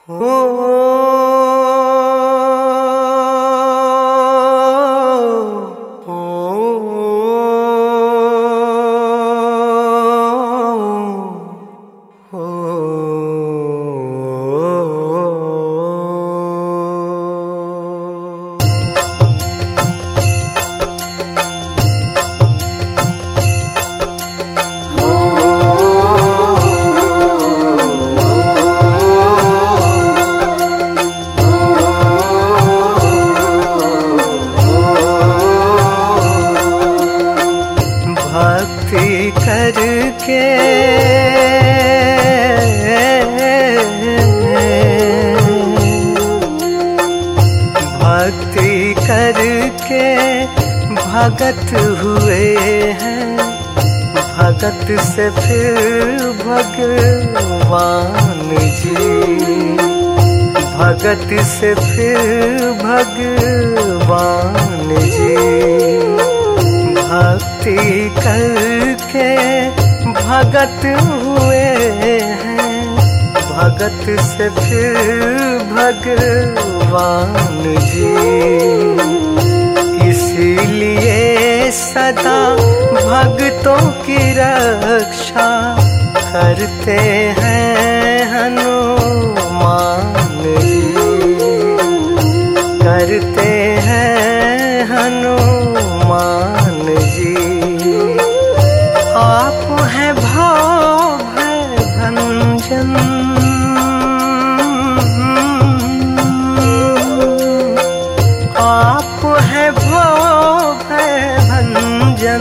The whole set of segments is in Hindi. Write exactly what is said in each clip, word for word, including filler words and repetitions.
करके भक्ति करके भगत हुए हैं, भगत से फिर भगवान जी, भगत से फिर भगवान जी। भक्ति करके भगत हुए हैं, भगत से फिर भगवान जी। इसीलिए सदा भक्तों की रक्षा करते हैं हनुमान जी, करते हैं हनुमान जी। आप हैं भाव भय भंजन, आप हैं भाव भय भंजन,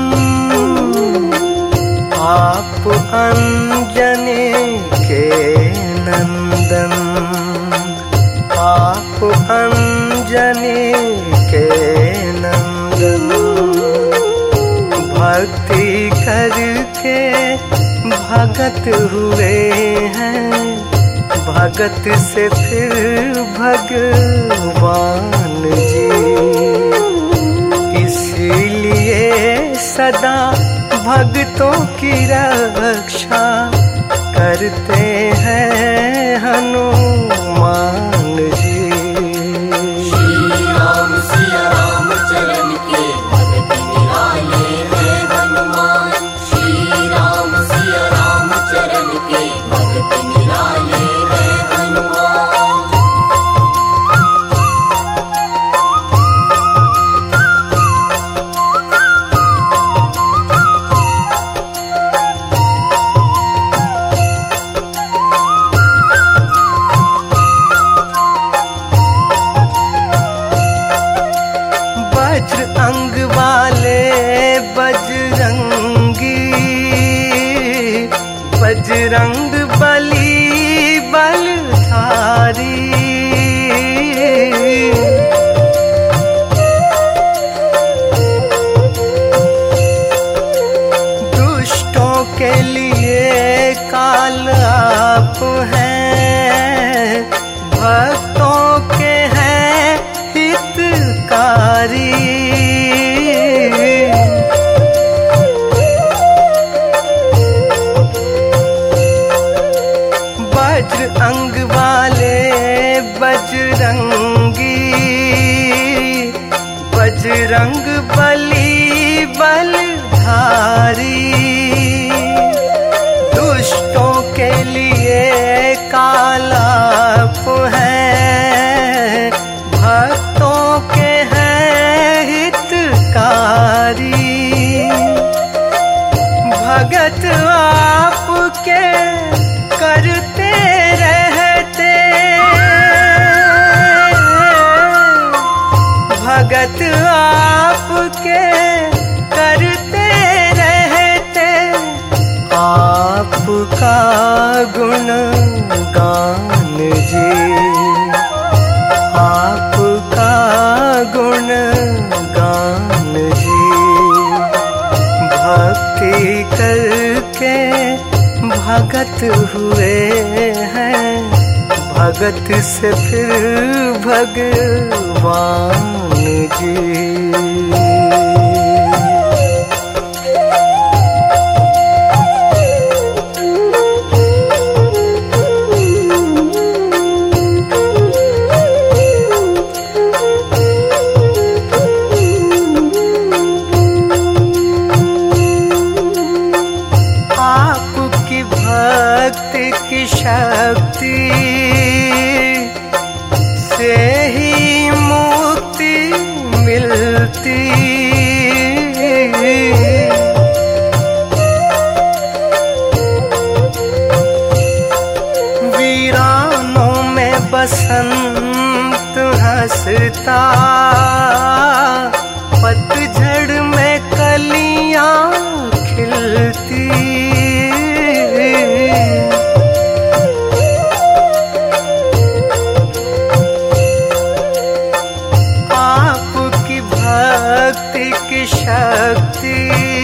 आप अंजनी के नंदन, आप अंजनी के नंदन। भक्ति करके भगत हुए हैं, भगत से फिर भगवान जी। इसीलिए सदा भक्तों की रक्षा करते हैं हनुमान जी। श्री राम सिया राम चरण के भगत निराले हैं हनुमान, श्री राम सिया राम चरण के भगत निराले हैं हनुमान। वज्र अंग वाले बजरंगी, बजरंग बली बलधारी। दुष्टों के लिए काल आप हैं, भक्तों के हैं हितकारी। वज्र अंग वाले बजरंगी, बजरंग बली बलधारी। दुष्टों के लिए कालाप है, भक्तों के हैं हितकारी। भगत आपके करते रहते, भगत आपके करते रहते। आपका गुण गान जी, आपका गुण गान जी। भक्ति करके भगत हुए हैं, भगत से फिर भगवान जी। भक्ति से ही मुक्ति मिलती। वीरानों में बसंत हंसता, पतझड़ में कलियां खिलती। आपकी भक्ति की शक्ति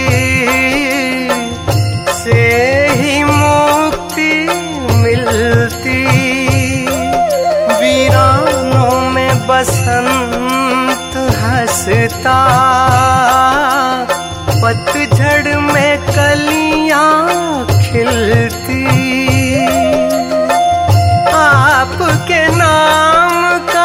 से ही मुक्ति मिलती। वीरानों में बसंत हंसता, पतझड़ में कलियां खिलती। आपके नाम का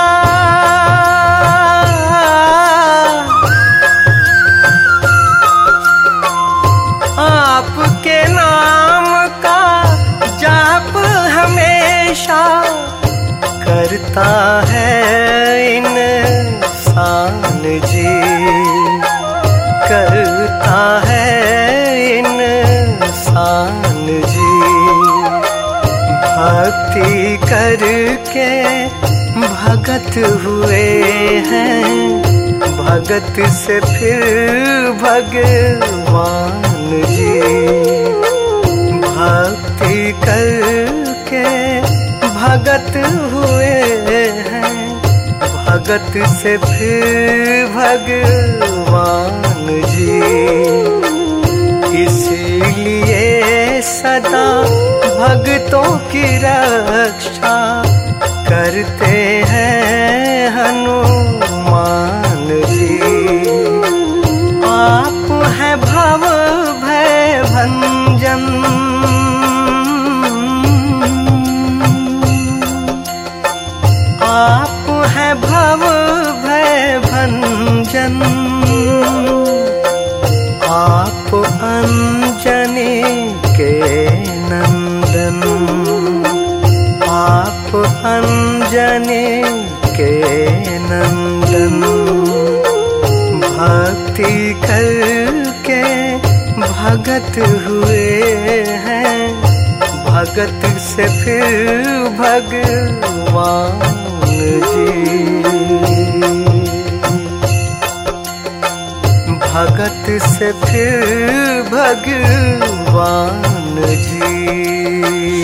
आपके नाम का जाप हमेशा करता है इंसान जी, करता है इंसान जी। भक्ति करके भगत हुए हैं, भगत से फिर भगवान जी। भक्ति करके भगत हुए हैं, भगत से फिर भगवान जी। इसीलिए सदा भक्तों की रक्षा करते हैं हनुमान जी। आप हैं भव भय भंजन, आप हैं भव भय भंजन। आप अंजनी के नंदन, आप अंजनी के नंदन। भक्ति करके भगत हुए हैं, भगत से फिर भगवान जी। भगत से फिर भगवान जी।